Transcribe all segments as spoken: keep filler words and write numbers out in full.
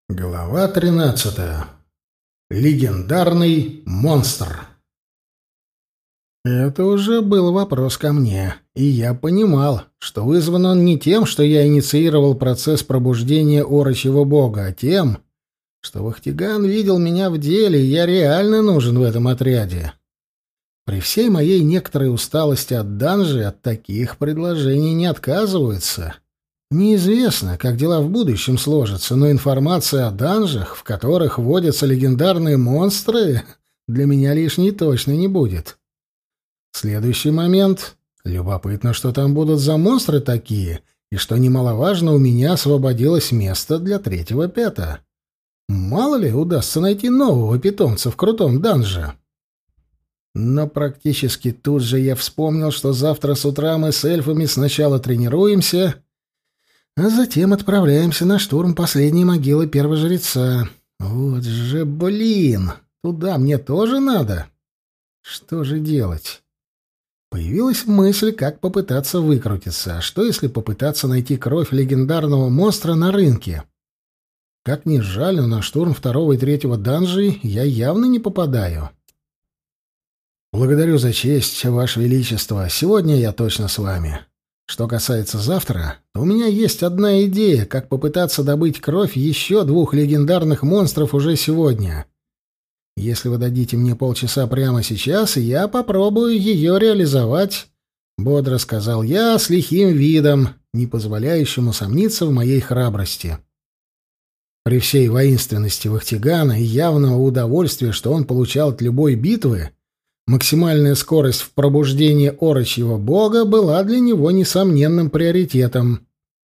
Глава тринадцатая. Легендарный монстр. Это уже был вопрос ко мне, и я понимал, что вызван он не тем, что я инициировал процесс пробуждения орочьего бога, а тем, что Вахтиган видел меня в деле, и я реально нужен в этом отряде. При всей моей некоторой усталости от данжи от таких предложений не отказываются. Неизвестно, как дела в будущем сложатся, но информация о данжах, в которых водятся легендарные монстры, для меня лишней точно не будет. Следующий момент. Любопытно, что там будут за монстры такие, и что немаловажно, у меня освободилось место для третьего пета. Мало ли, удастся найти нового питомца в крутом данже. Но практически тут же я вспомнил, что завтра с утра мы с эльфами сначала тренируемся, а затем отправляемся на штурм последней могилы первожреца. Вот же, блин, туда мне тоже надо. Что же делать? Появилась мысль, как попытаться выкрутиться. А что, если попытаться найти кровь легендарного монстра на рынке? Как ни жаль, но на штурм второго и третьего данжей я явно не попадаю. Благодарю за честь, Ваше Величество. Сегодня я точно с вами. Что касается завтра, то у меня есть одна идея, как попытаться добыть кровь еще двух легендарных монстров уже сегодня. Если вы дадите мне полчаса прямо сейчас, я попробую ее реализовать, — бодро сказал я с лихим видом, не позволяющим усомниться в моей храбрости. При всей воинственности Вахтигана и явного удовольствия, что он получал от любой битвы, максимальная скорость в пробуждении орочьего бога была для него несомненным приоритетом.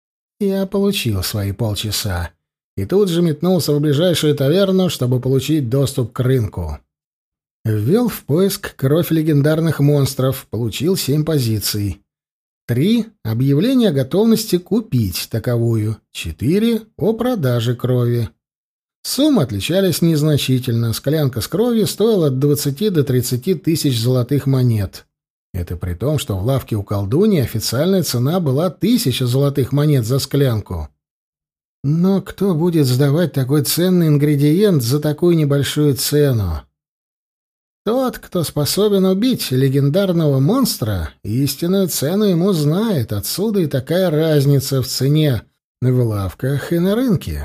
Я получил свои полчаса и тут же метнулся в ближайшую таверну, чтобы получить доступ к рынку. Ввел в поиск кровь легендарных монстров, получил семь позиций. Три — объявление о готовности купить таковую, четыре — о продаже крови. Суммы отличались незначительно. Склянка с кровью стоила от двадцати до тридцати тысяч золотых монет. Это при том, что в лавке у колдуньи официальная цена была тысяча золотых монет за склянку. Но кто будет сдавать такой ценный ингредиент за такую небольшую цену? Тот, кто способен убить легендарного монстра, истинную цену ему знает. Отсюда и такая разница в цене в лавках и на рынке.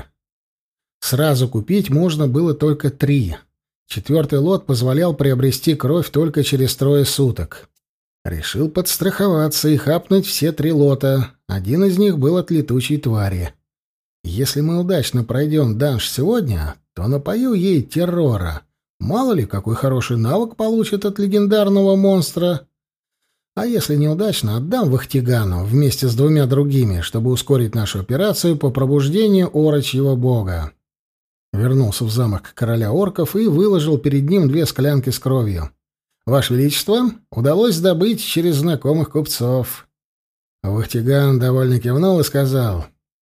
Сразу купить можно было только три. Четвертый лот позволял приобрести кровь только через трое суток. Решил подстраховаться и хапнуть все три лота. Один из них был от летучей твари. Если мы удачно пройдем данж сегодня, то напою ей террора. Мало ли, какой хороший навык получит от легендарного монстра. А если неудачно, отдам Вахтигану вместе с двумя другими, чтобы ускорить нашу операцию по пробуждению орочьего бога. Вернулся в замок короля орков и выложил перед ним две склянки с кровью. «Ваше Величество, удалось добыть через знакомых купцов». Вахтиган довольно кивнул и сказал: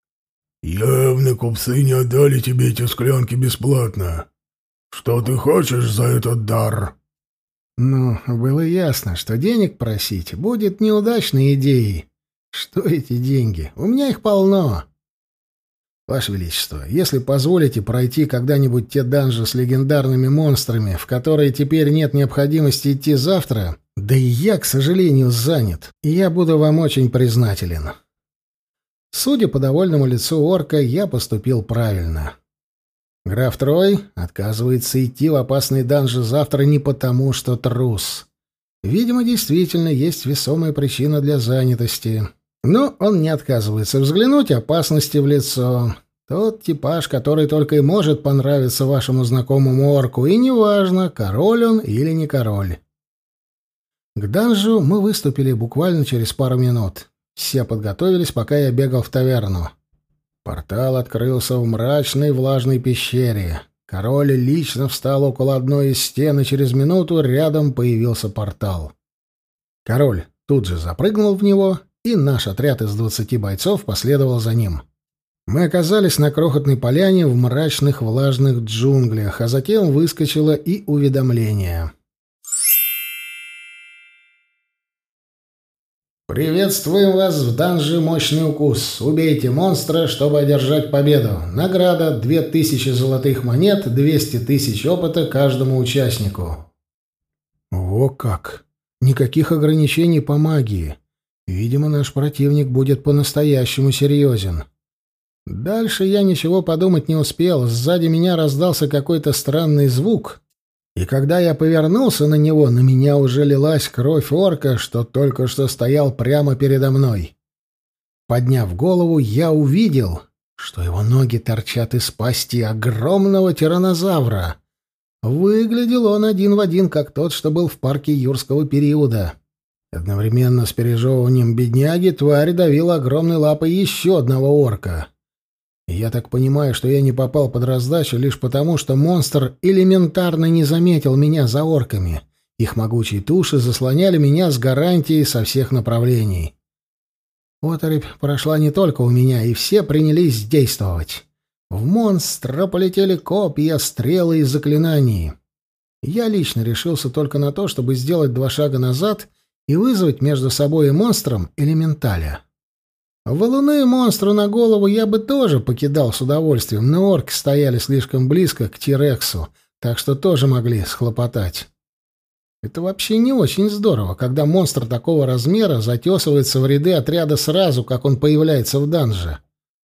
«Явно купцы не отдали тебе эти склянки бесплатно. Что ты хочешь за этот дар?» Ну, было ясно, что денег просить будет неудачной идеей. Что эти деньги? У меня их полно. Ваше Величество, если позволите пройти когда-нибудь те данжи с легендарными монстрами, в которые теперь нет необходимости идти завтра, да и я, к сожалению, занят, и я буду вам очень признателен. Судя по довольному лицу орка, я поступил правильно. Граф Трой отказывается идти в опасные данжи завтра не потому, что трус. Видимо, действительно есть весомая причина для занятости. Но он не отказывается взглянуть опасности в лицо. Тот типаж, который только и может понравиться вашему знакомому орку, и неважно, король он или не король. К данжу мы выступили буквально через пару минут. Все подготовились, пока я бегал в таверну. Портал открылся в мрачной влажной пещере. Король лично встал около одной из стен, и через минуту рядом появился портал. Король тут же запрыгнул в него, и наш отряд из двадцати бойцов последовал за ним. Мы оказались на крохотной поляне в мрачных влажных джунглях, а затем выскочило и уведомление. «Приветствуем вас в данже «Мощный укус». Убейте монстра, чтобы одержать победу. Награда — две тысячи золотых монет, двести тысяч опыта каждому участнику». Во как! Никаких ограничений по магии. Видимо, наш противник будет по-настоящему серьезен. Дальше я ничего подумать не успел. Сзади меня раздался какой-то странный звук, и когда я повернулся на него, на меня уже лилась кровь орка, что только что стоял прямо передо мной. Подняв голову, я увидел, что его ноги торчат из пасти огромного тираннозавра. Выглядел он один в один, как тот, что был в парке юрского периода. Одновременно с пережевыванием бедняги тварь давила огромной лапой еще одного орка. Я так понимаю, что я не попал под раздачу лишь потому, что монстр элементарно не заметил меня за орками. Их могучие туши заслоняли меня с гарантией со всех направлений. Оторопь прошла не только у меня, и все принялись действовать. В монстра полетели копья, стрелы и заклинания. Я лично решился только на то, чтобы сделать два шага назад и вызвать между собой и монстром элементаля. Валуны монстру на голову я бы тоже покидал с удовольствием, но орки стояли слишком близко к Тирексу, так что тоже могли схлопотать. Это вообще не очень здорово, когда монстр такого размера затесывается в ряды отряда сразу, как он появляется в данже.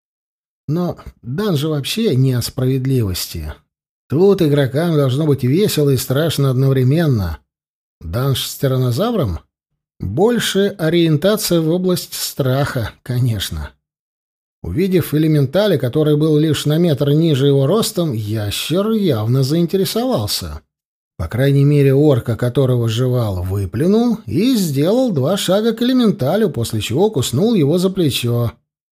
Но данж вообще не о справедливости. Тут игрокам должно быть весело и страшно одновременно. Данж с тираннозавром? Больше ориентация в область страха, конечно. Увидев элементаля, который был лишь на метр ниже его ростом, ящер явно заинтересовался. По крайней мере, орка, которого жевал, выплюнул и сделал два шага к элементалю, после чего куснул его за плечо.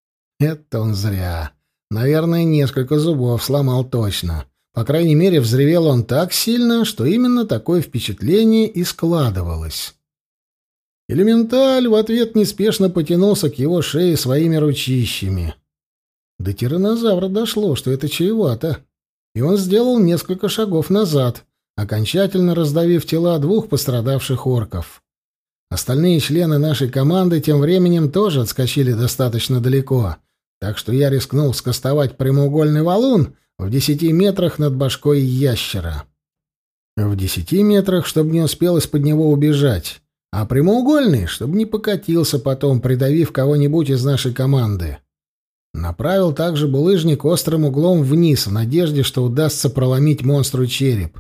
Это он зря. Наверное, несколько зубов сломал точно. По крайней мере, взревел он так сильно, что именно такое впечатление и складывалось. Элементаль в ответ неспешно потянулся к его шее своими ручищами. До тираннозавра дошло, что это чревато, и он сделал несколько шагов назад, окончательно раздавив тела двух пострадавших орков. Остальные члены нашей команды тем временем тоже отскочили достаточно далеко, так что я рискнул скостовать прямоугольный валун в десяти метрах над башкой ящера. В десяти метрах, чтобы не успел из-под него убежать, а прямоугольный, чтобы не покатился потом, придавив кого-нибудь из нашей команды. Направил также булыжник острым углом вниз, в надежде, что удастся проломить монстру череп.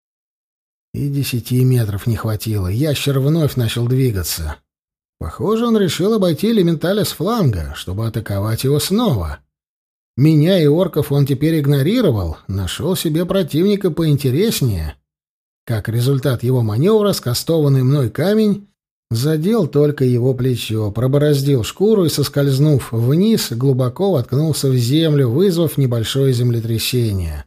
И десяти метров не хватило. Ящер вновь начал двигаться. Похоже, он решил обойти элементаля с фланга, чтобы атаковать его снова. Меня и орков он теперь игнорировал, нашел себе противника поинтереснее. Как результат его маневра, скастованный мной камень задел только его плечо, пробороздил шкуру и, соскользнув вниз, глубоко воткнулся в землю, вызвав небольшое землетрясение.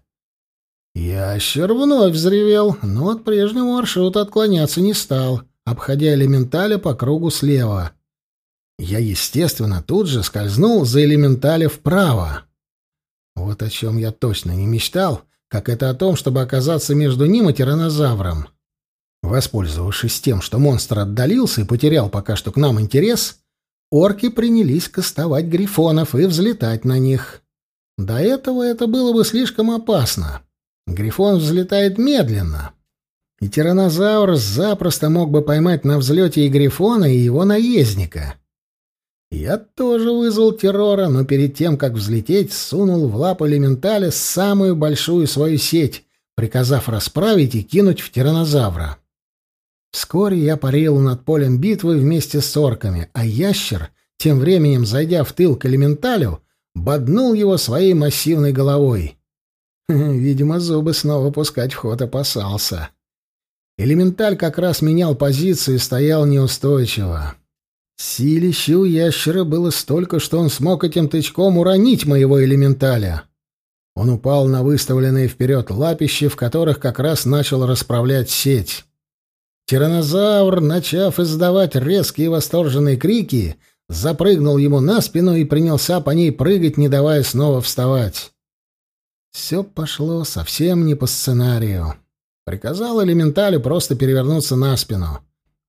Ящер вновь взревел, но от прежнего маршрута отклоняться не стал, обходя элементаля по кругу слева. Я, естественно, тут же скользнул за элементаля вправо. Вот о чем я точно не мечтал, как это о том, чтобы оказаться между ним и тираннозавром. Воспользовавшись тем, что монстр отдалился и потерял пока что к нам интерес, орки принялись кастовать грифонов и взлетать на них. До этого это было бы слишком опасно. Грифон взлетает медленно, и тираннозавр запросто мог бы поймать на взлете и грифона, и его наездника. Я тоже вызвал террора, но перед тем, как взлететь, сунул в лапу элементаля самую большую свою сеть, приказав расправить и кинуть в тираннозавра. Вскоре я парил над полем битвы вместе с орками, а ящер, тем временем зайдя в тыл к элементалю, боднул его своей массивной головой. Видимо, зубы снова пускать в ход опасался. Элементаль как раз менял позицию и стоял неустойчиво. Силища у ящера было столько, что он смог этим тычком уронить моего элементаля. Он упал на выставленные вперед лапищи, в которых как раз начал расправлять сеть. Тираннозавр, начав издавать резкие восторженные крики, запрыгнул ему на спину и принялся по ней прыгать, не давая снова вставать. Все пошло совсем не по сценарию. Приказал элементалю просто перевернуться на спину.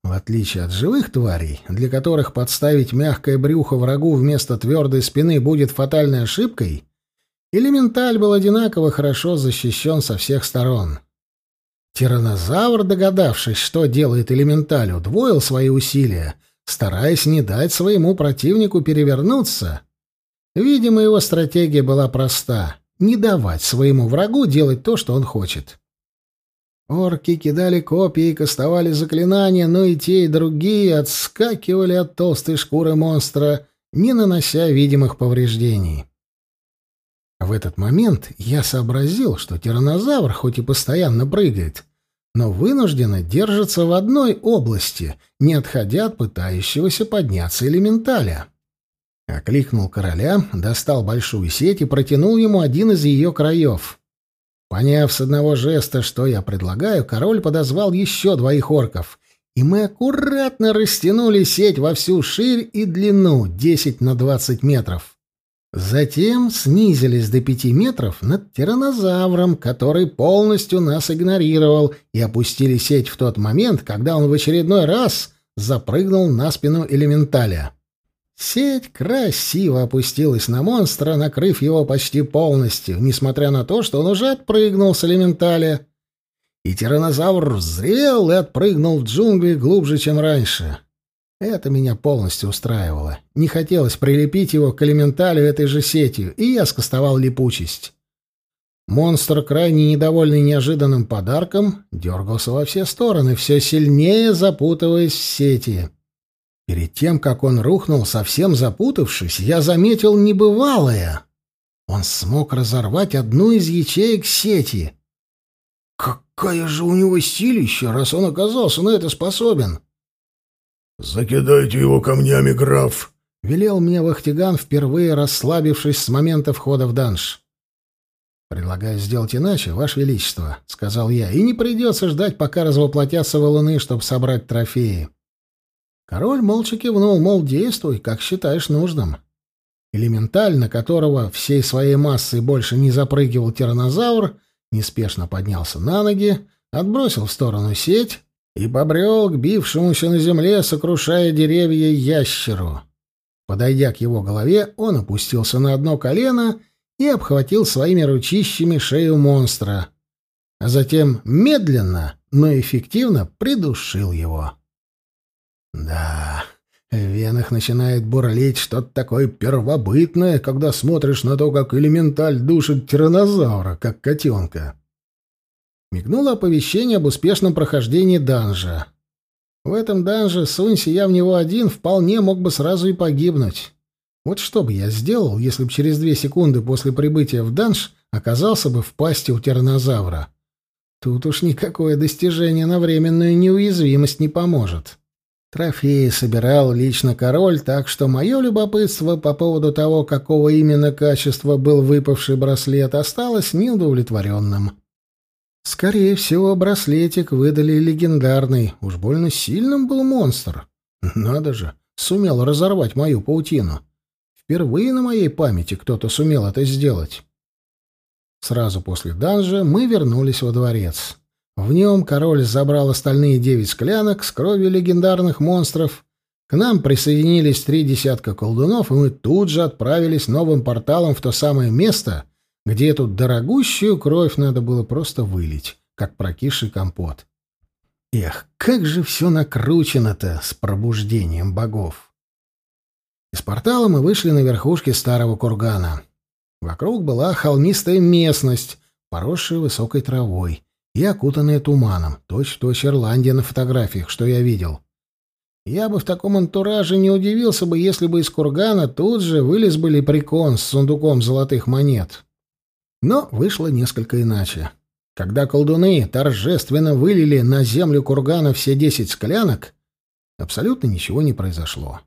В отличие от живых тварей, для которых подставить мягкое брюхо врагу вместо твердой спины будет фатальной ошибкой, элементаль был одинаково хорошо защищен со всех сторон. Тираннозавр, догадавшись, что делает элементаль, удвоил свои усилия, стараясь не дать своему противнику перевернуться. Видимо, его стратегия была проста — не давать своему врагу делать то, что он хочет. Орки кидали копья и кастовали заклинания, но и те, и другие отскакивали от толстой шкуры монстра, не нанося видимых повреждений. В этот момент я сообразил, что тираннозавр хоть и постоянно прыгает, но вынужденно держится в одной области, не отходя от пытающегося подняться элементаля. Окликнул короля, достал большую сеть и протянул ему один из ее краев. Поняв с одного жеста, что я предлагаю, король подозвал еще двоих орков, и мы аккуратно растянули сеть во всю ширь и длину, десять на двадцать метров. Затем снизились до пяти метров над тираннозавром, который полностью нас игнорировал, и опустили сеть в тот момент, когда он в очередной раз запрыгнул на спину элементаля. Сеть красиво опустилась на монстра, накрыв его почти полностью, несмотря на то, что он уже отпрыгнул с элементаля. И тираннозавр взревел и отпрыгнул в джунгли глубже, чем раньше. Это меня полностью устраивало. Не хотелось прилепить его к элементалю этой же сетью, и я скостовал липучесть. Монстр, крайне недовольный неожиданным подарком, дергался во все стороны, все сильнее запутываясь в сети. Перед тем, как он рухнул, совсем запутавшись, я заметил небывалое. Он смог разорвать одну из ячеек сети. Какая же у него силища, раз он оказался на это способен! «Закидайте его камнями, граф!» — велел мне Вахтиган, впервые расслабившись с момента входа в данж. «Предлагаю сделать иначе, Ваше Величество», — сказал я, — «и не придется ждать, пока развоплотятся валуны, чтобы собрать трофеи». Король молча кивнул, мол, действуй, как считаешь нужным. Элементаль, на которого всей своей массой больше не запрыгивал тираннозавр, неспешно поднялся на ноги, отбросил в сторону сеть и побрел к бившемуся на земле, сокрушая деревья, ящеру. Подойдя к его голове, он опустился на одно колено и обхватил своими ручищами шею монстра, а затем медленно, но эффективно придушил его. Да, в венах начинает бурлить что-то такое первобытное, когда смотришь на то, как элементаль душит тираннозавра, как котенка. Мигнуло оповещение об успешном прохождении данжа. В этом данже, сунься я в него один, вполне мог бы сразу и погибнуть. Вот что бы я сделал, если бы через две секунды после прибытия в данж оказался бы в пасти у тираннозавра? Тут уж никакое достижение на временную неуязвимость не поможет. Трофеи собирал лично король, так что мое любопытство по поводу того, какого именно качества был выпавший браслет, осталось неудовлетворенным. Скорее всего, браслетик выдали легендарный. Уж больно сильным был монстр. Надо же, сумел разорвать мою паутину. Впервые на моей памяти кто-то сумел это сделать. Сразу после данжа мы вернулись во дворец. В нем король забрал остальные девять склянок с кровью легендарных монстров. К нам присоединились три десятка колдунов, и мы тут же отправились новым порталом в то самое место, где эту дорогущую кровь надо было просто вылить, как прокисший компот. Эх, как же все накручено-то с пробуждением богов! Из портала мы вышли на верхушке старого кургана. Вокруг была холмистая местность, поросшая высокой травой и окутанная туманом, точь-в-точь Ирландия на фотографиях, что я видел. Я бы в таком антураже не удивился бы, если бы из кургана тут же вылез бы лепрекон с сундуком золотых монет. Но вышло несколько иначе. Когда колдуны торжественно вылили на землю кургана все десять склянок, абсолютно ничего не произошло.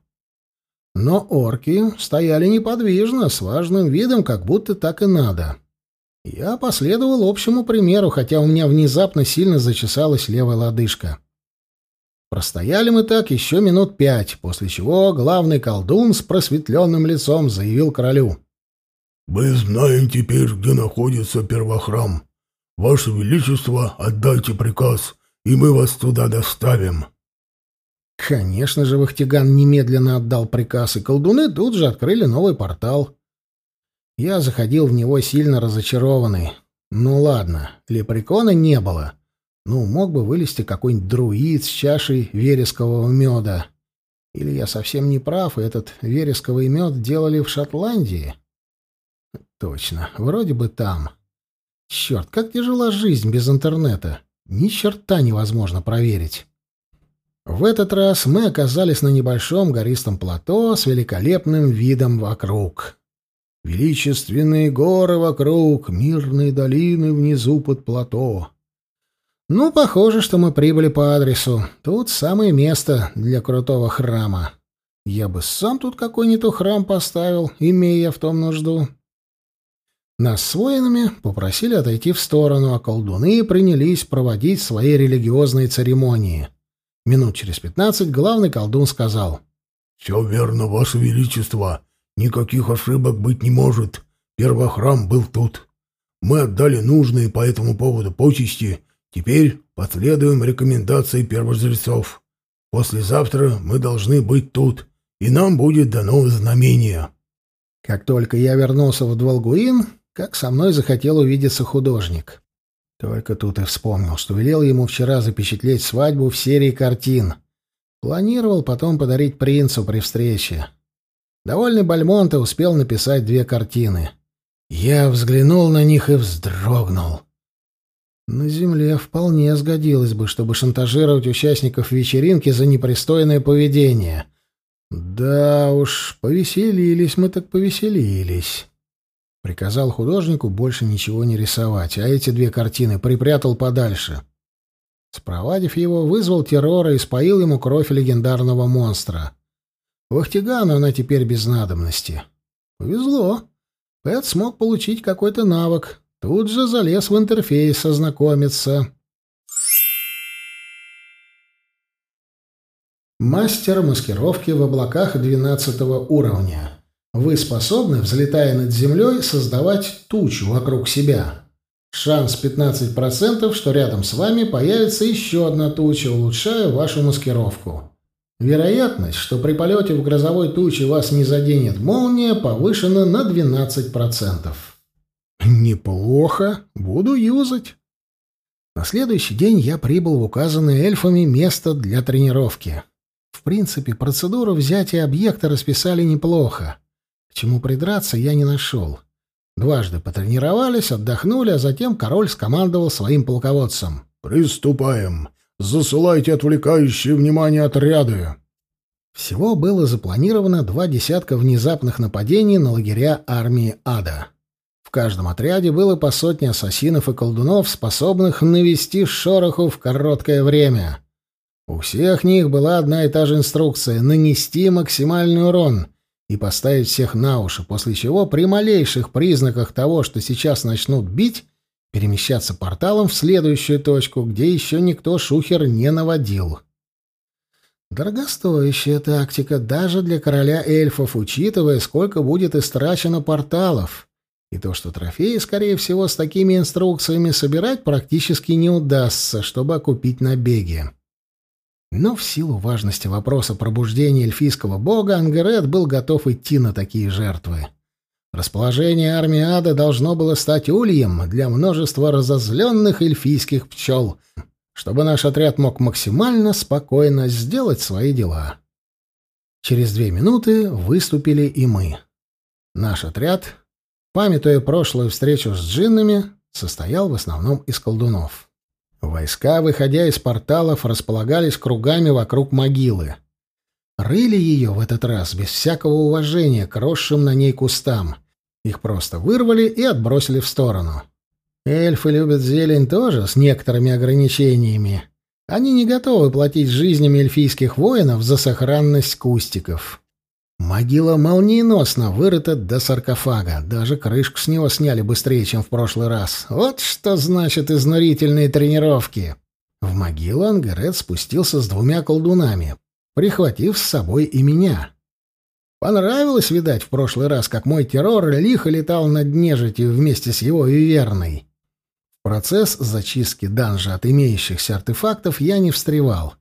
Но орки стояли неподвижно, с важным видом, как будто так и надо. Я последовал общему примеру, хотя у меня внезапно сильно зачесалась левая лодыжка. Простояли мы так еще минут пять, после чего главный колдун с просветленным лицом заявил королю: «Мы знаем теперь, где находится первохрам. Ваше Величество, отдайте приказ, и мы вас туда доставим». Конечно же, Вахтиган немедленно отдал приказ, и колдуны тут же открыли новый портал. Я заходил в него сильно разочарованный. Ну ладно, лепрекона не было. Ну, мог бы вылезти какой-нибудь друид с чашей верескового меда. Или я совсем не прав, и этот вересковый мед делали в Шотландии? Точно, вроде бы там. Черт, как тяжела жизнь без интернета. Ни черта невозможно проверить. В этот раз мы оказались на небольшом гористом плато с великолепным видом вокруг. Величественные горы вокруг, мирные долины внизу под плато. Ну, похоже, что мы прибыли по адресу. Тут самое место для крутого храма. Я бы сам тут какой-нибудь храм поставил, имея в том нужду. Нас с воинами попросили отойти в сторону, а колдуны принялись проводить свои религиозные церемонии. Минут через пятнадцать главный колдун сказал: «Все верно, Ваше Величество. Никаких ошибок быть не может. Первохрам был тут. Мы отдали нужные по этому поводу почести. Теперь последуем рекомендации первожрецов. Послезавтра мы должны быть тут, и нам будет дано знамение». Как только я вернулся в Двалгуин, как со мной захотел увидеться художник. Только тут и вспомнил, что велел ему вчера запечатлеть свадьбу в серии картин. Планировал потом подарить принцу при встрече. Довольный Бальмонте успел написать две картины. Я взглянул на них и вздрогнул. На земле вполне сгодилось бы, чтобы шантажировать участников вечеринки за непристойное поведение. Да уж, повеселились мы так повеселились. Приказал художнику больше ничего не рисовать, а эти две картины припрятал подальше. Спровадив его, вызвал террора и споил ему кровь легендарного монстра. Вахтигану она теперь без надобности. Повезло. Пэт смог получить какой-то навык. Тут же залез в интерфейс ознакомиться. Мастер маскировки в облаках двенадцатого уровня. Вы способны, взлетая над землей, создавать тучу вокруг себя. Шанс пятнадцать процентов, что рядом с вами появится еще одна туча, улучшая вашу маскировку. Вероятность, что при полете в грозовой туче вас не заденет молния, повышена на двенадцать процентов. Неплохо. Буду юзать. На следующий день я прибыл в указанное эльфами место для тренировки. В принципе, процедуру взятия объекта расписали неплохо. К чему придраться я не нашел. Дважды потренировались, отдохнули, а затем король скомандовал своим полководцам: «Приступаем! Засылайте отвлекающие внимание отряды!» Всего было запланировано два десятка внезапных нападений на лагеря армии ада. В каждом отряде было по сотне ассасинов и колдунов, способных навести шороху в короткое время. У всех них была одна и та же инструкция — нанести максимальный урон и поставить всех на уши, после чего при малейших признаках того, что сейчас начнут бить, перемещаться порталом в следующую точку, где еще никто шухер не наводил. Дорогостоящая тактика даже для короля эльфов, учитывая, сколько будет истрачено порталов, и то, что трофеи, скорее всего, с такими инструкциями собирать практически не удастся, чтобы окупить набеги. Но в силу важности вопроса пробуждения эльфийского бога Ангерет был готов идти на такие жертвы. Расположение армии ада должно было стать ульем для множества разозленных эльфийских пчел, чтобы наш отряд мог максимально спокойно сделать свои дела. Через две минуты выступили и мы. Наш отряд, памятуя прошлую встречу с джиннами, состоял в основном из колдунов. Войска, выходя из порталов, располагались кругами вокруг могилы. Рыли ее в этот раз без всякого уважения к росшим на ней кустам. Их просто вырвали и отбросили в сторону. Эльфы любят зелень тоже с некоторыми ограничениями. Они не готовы платить жизнями эльфийских воинов за сохранность кустиков. Могила молниеносно вырыта до саркофага. Даже крышку с него сняли быстрее, чем в прошлый раз. Вот что значит изнурительные тренировки. В могилу Ангерет спустился с двумя колдунами, прихватив с собой и меня. Понравилось, видать, в прошлый раз, как мой террор лихо летал над нежитью вместе с его виверной. В процесс зачистки данжа от имеющихся артефактов я не встревал.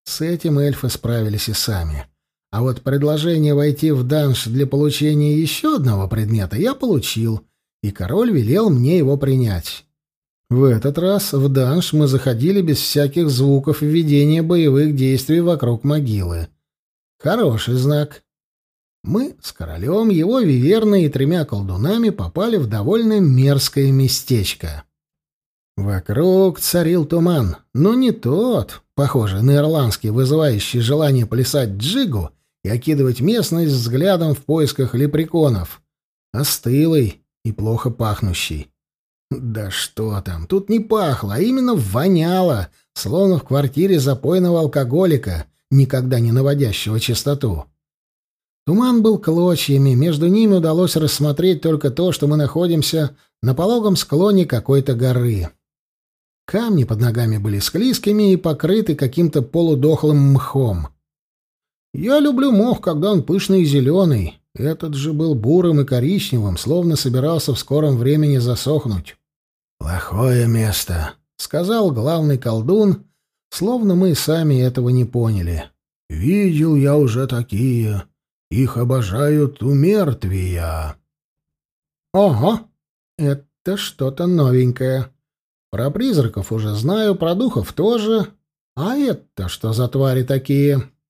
С этим эльфы справились и сами. А вот предложение войти в данж для получения еще одного предмета я получил, и король велел мне его принять. В этот раз в данж мы заходили без всяких звуков ведения боевых действий вокруг могилы. Хороший знак. Мы с королем, его виверной и тремя колдунами попали в довольно мерзкое местечко. Вокруг царил туман, но не тот, похожий на ирландский, вызывающий желание плясать джигу и окидывать местность взглядом в поисках лепреконов, а стылый и плохо пахнущий. Да что там, тут не пахло, а именно воняло, словно в квартире запойного алкоголика, никогда не наводящего чистоту. Туман был клочьями, между ними удалось рассмотреть только то, что мы находимся на пологом склоне какой-то горы. Камни под ногами были склизкими и покрыты каким-то полудохлым мхом. Я люблю мох, когда он пышный и зеленый. Этот же был бурым и коричневым, словно собирался в скором времени засохнуть. «Плохое место», — сказал главный колдун, словно мы сами этого не поняли. «Видел я уже такие. Их обожают умертвия». «Ого, это что-то новенькое. Про призраков уже знаю, про духов тоже. А это что за твари такие?»